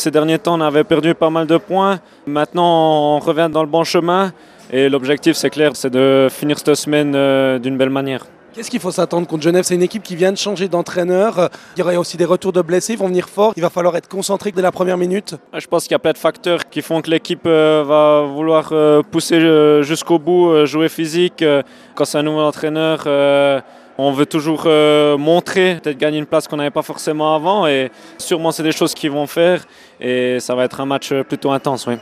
ces derniers temps, on avait perdu pas mal de points. Maintenant, on revient dans le bon chemin. Et l'objectif, c'est clair, c'est de finir cette semaine d'une belle manière. Qu'est-ce qu'il faut s'attendre contre Genève? C'est une équipe qui vient de changer d'entraîneur. Il y aura aussi des retours de blessés. Ils vont venir fort. Il va falloir être concentré dès la première minute. Je pense qu'il y a plein de facteurs qui font que l'équipe va vouloir pousser jusqu'au bout, jouer physique. Quand c'est un nouvel entraîneur, on veut toujours montrer, peut-être gagner une place qu'on n'avait pas forcément avant. Et sûrement, c'est des choses qu'ils vont faire. Et ça va être un match plutôt intense, oui.